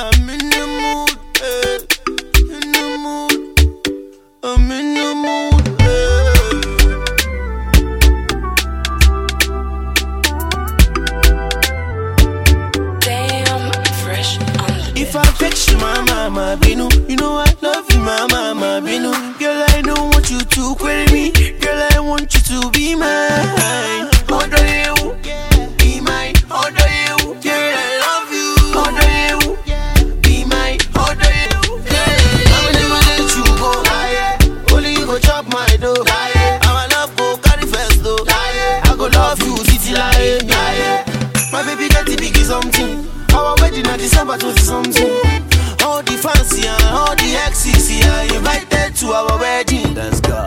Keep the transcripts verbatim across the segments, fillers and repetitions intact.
I'm in the mood, eh. In the mood. I'm in the mood, eh. Damn, fresh on the If I vex you, my mama, binu. You know I love you, my mama, binu. Girl, I don't want you to quit me. Girl, I want you to be mine. Order you, be mine. Order you, girl, I love you. Order you, be mine. Order you, girl, I will never let you go. Only you go chop my dough. Our love go carry first though. I go love you, city like my baby got the biggie something. Our wedding in December twenty something. All the fancy and all the exes are invited to our wedding. Let's go.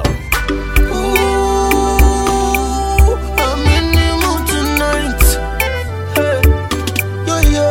Ooh, I'm in the mood tonight. Hey, yo yo.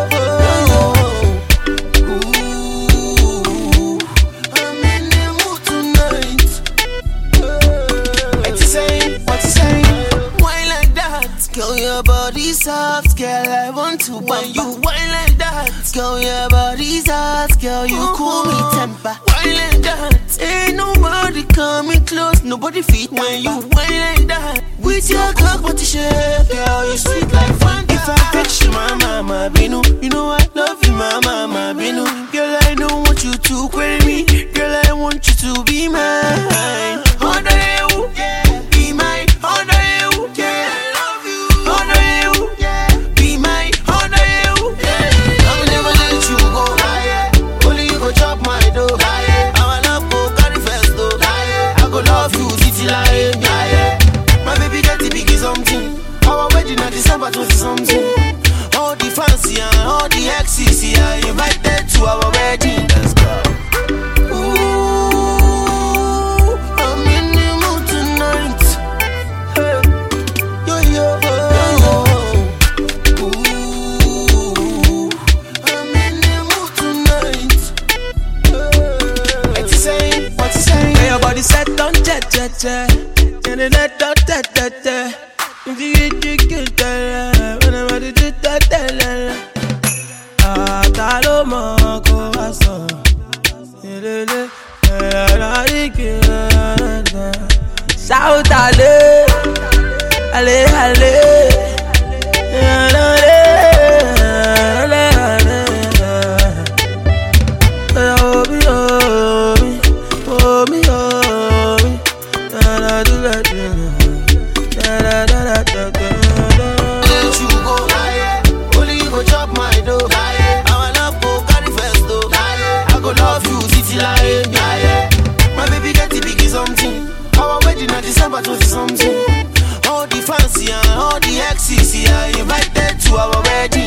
Ooh, I'm in the mood tonight. What you saying? What you saying? Why like that? Girl, your body soft, girl. I want to when you whine like that. Girl, your body soft, girl. You cool me temper. Whine like that. Ain't nobody coming close, nobody feet when you whine like that. With your cock, what you shake, girl. You sweet like fun. If I fetch you, my mama, binu. You know I love you, my mama, binu. Girl, I don't want you to quit me. Girl, I want you to be mine. Order you, be mine. Order you, yeah. I love you. Order you, be mine. Order you, yeah. I will never let you go. Only you go chop my dough. Our love go carry first though. I go love you, city like my baby got the biggie something. Our wedding in December twenty something. All the fancy and all the exes are invited to our wedding. Let's go. Ooh, I'm in the mood tonight. Hey, yo yo. Ooh, I'm in the mood tonight. What you saying? What you saying? Hey, your body set on jet jet jet. And it let out that that that. If you get you get that, when I'm ready to that that. Ah, talo moko aso. Elele, elele, elele. Shout ale, ale ale. Ale ale ale. Oh me oh me, oh me oh me. Da da da da da da da da da. Let you go. Only you go chop my dough. Our love go carry first though. I go love you, city like my baby got the biggie something. Our wedding in December twenty something. All the fancy and all the exes are invited to our wedding.